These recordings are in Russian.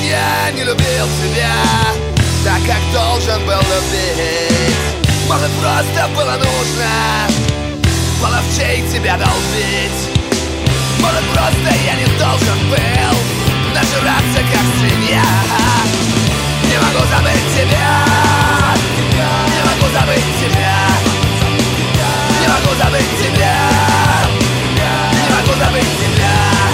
Я не любил тебя так, как должен был любить. Может, просто было нужно половчей тебя долбить. Может, просто я не должен был нажираться, как свинья. Не могу забыть тебя, не могу забыть тебя, не могу забыть тебя, не могу забыть тебя.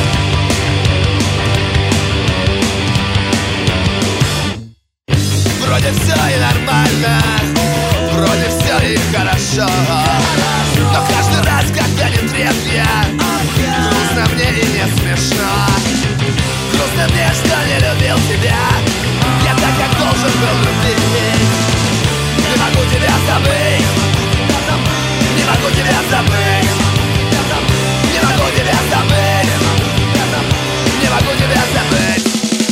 Вроде все и нормально, вроде все и хорошо, но каждый раз, когда не трезв я, грустно мне и не смешно. Грустно мне, что не любил тебя я так, как должен был любить. Не могу тебя забыть, не могу тебя забыть, не могу тебя забыть, не могу тебя забыть.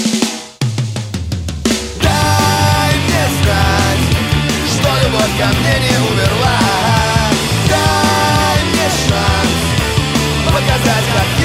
Дай мне знать, что любовь ко мне не умерла. Дай мне шанс показать, как